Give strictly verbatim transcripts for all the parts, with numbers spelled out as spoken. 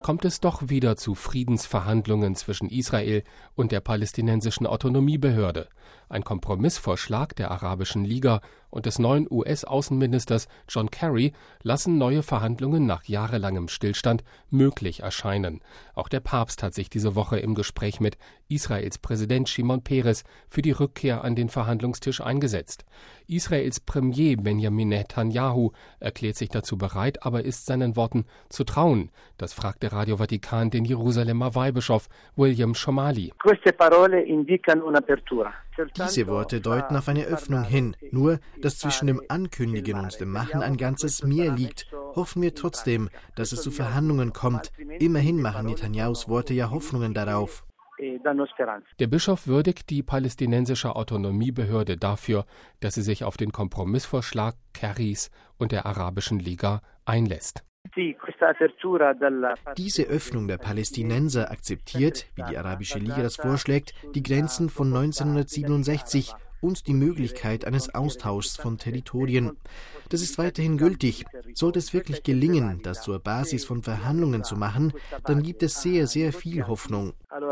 kommt es doch wieder zu Friedensverhandlungen zwischen Israel und der palästinensischen Autonomiebehörde. Ein Kompromissvorschlag der Arabischen Liga und des neuen U S-Außenministers John Kerry lassen neue Verhandlungen nach jahrelangem Stillstand möglich erscheinen. Auch der Papst hat sich diese Woche im Gespräch mit Israels Präsident Shimon Peres für die Rückkehr an den Verhandlungstisch eingesetzt. Israels Premier Benjamin Netanyahu erklärt sich dazu bereit, aber ist seinen Worten zu trauen. Das fragte Radio Vatikan den Jerusalemer Weihbischof William Shomali. Diese Worte deuten auf eine Öffnung hin. Nur, dass zwischen dem Ankündigen und dem Machen ein ganzes Meer liegt, hoffen wir trotzdem, dass es zu Verhandlungen kommt. Immerhin machen Netanyahus Worte ja Hoffnungen darauf. Der Bischof würdigt die palästinensische Autonomiebehörde dafür, dass sie sich auf den Kompromissvorschlag Kerrys und der Arabischen Liga einlässt. Diese Öffnung der Palästinenser akzeptiert, wie die Arabische Liga das vorschlägt, die Grenzen von neunzehnhundertsiebenundsechzig und die Möglichkeit eines Austauschs von Territorien. Das ist weiterhin gültig. Sollte es wirklich gelingen, das zur Basis von Verhandlungen zu machen, dann gibt es sehr, sehr viel Hoffnung.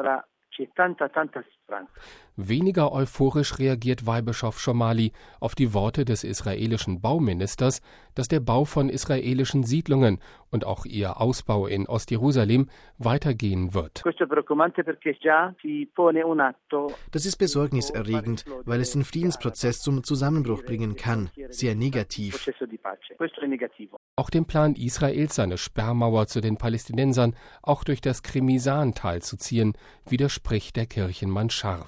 Weniger euphorisch reagiert Weihbischof Shomali auf die Worte des israelischen Bauministers, dass der Bau von israelischen Siedlungen und auch ihr Ausbau in Ostjerusalem weitergehen wird. Das ist besorgniserregend, weil es den Friedensprozess zum Zusammenbruch bringen kann. Sehr negativ. Auch dem Plan Israels, seine Sperrmauer zu den Palästinensern auch durch das Krimisan-Tal zu ziehen, widerspricht der Kirchenmann scharf.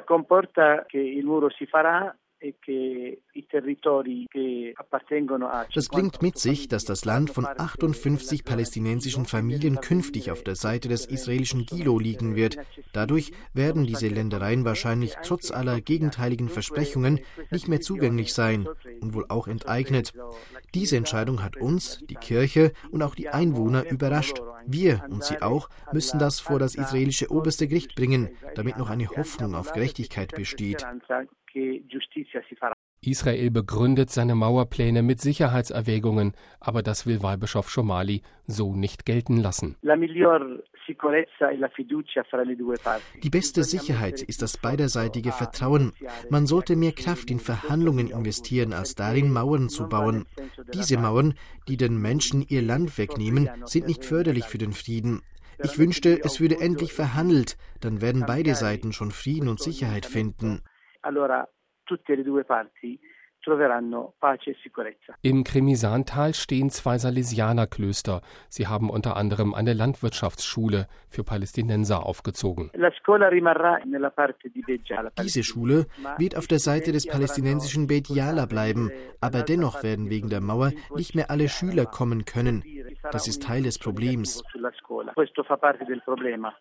Das bringt mit sich, dass das Land von achtundfünfzig palästinensischen Familien künftig auf der Seite des israelischen Gilo liegen wird. Dadurch werden diese Ländereien wahrscheinlich trotz aller gegenteiligen Versprechungen nicht mehr zugänglich sein und wohl auch enteignet. Diese Entscheidung hat uns, die Kirche und auch die Einwohner überrascht. Wir und sie auch müssen das vor das israelische oberste Gericht bringen, damit noch eine Hoffnung auf Gerechtigkeit besteht. Israel begründet seine Mauerpläne mit Sicherheitserwägungen, aber das will Weihbischof Shomali so nicht gelten lassen. Die beste Sicherheit ist das beiderseitige Vertrauen. Man sollte mehr Kraft in Verhandlungen investieren, als darin, Mauern zu bauen. Diese Mauern, die den Menschen ihr Land wegnehmen, sind nicht förderlich für den Frieden. Ich wünschte, es würde endlich verhandelt, dann werden beide Seiten schon Frieden und Sicherheit finden. Im Krimisan-Tal stehen zwei Salesianerklöster. Sie haben unter anderem eine Landwirtschaftsschule für Palästinenser aufgezogen. Diese Schule wird auf der Seite des palästinensischen Beit Jala bleiben, aber dennoch werden wegen der Mauer nicht mehr alle Schüler kommen können. Das ist Teil des Problems.